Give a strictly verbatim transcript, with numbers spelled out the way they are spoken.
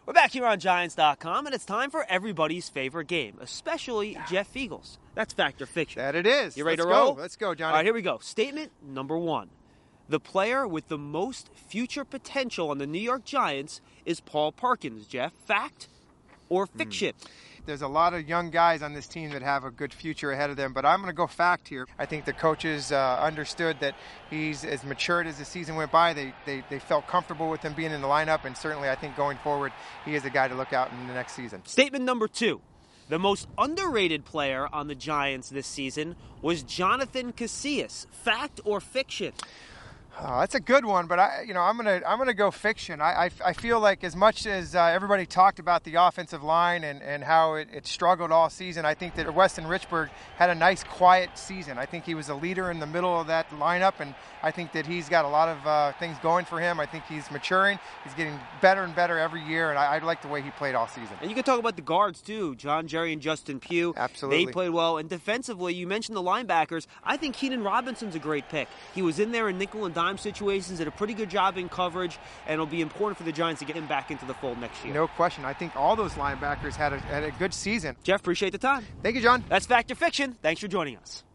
We're back here on Giants dot com, and it's time for everybody's favorite game, especially Jeff Fiegel's. That's Fact or Fiction. That it is. You ready Let's to roll? Go. Let's go, Johnny. All right, here we go. Statement number one. The player with the most future potential on the New York Giants is Paul Perkins, Jeff. Fact or fiction? Hmm. There's a lot of young guys on this team that have a good future ahead of them, but I'm going to go fact here. I think the coaches uh, understood that he's as matured as the season went by. They, they they felt comfortable with him being in the lineup, and certainly I think going forward, he is a guy to look out in the next season. Statement number two. The most underrated player on the Giants this season was Jonathan Casillas. Fact or fiction? Oh, that's a good one, but I, you know, I'm gonna I'm gonna go fiction. I, I, I feel like as much as uh, everybody talked about the offensive line and, and how it, it struggled all season, I think that Weston Richburg had a nice, quiet season. I think he was a leader in the middle of that lineup, and I think that he's got a lot of uh, things going for him. I think he's maturing. He's getting better and better every year, and I, I like the way he played all season. And you can talk about the guards too, John Jerry and Justin Pugh. Absolutely, they played well. And defensively, you mentioned the linebackers. I think Keenan Robinson's a great pick. He was in there in nickel and dime situations. Did a pretty good job in coverage, and it'll be important for the Giants to get him back into the fold next year. No question. I think all those linebackers had a, had a good season. Jeff, appreciate the time. Thank you, John. That's Fact or Fiction. Thanks for joining us.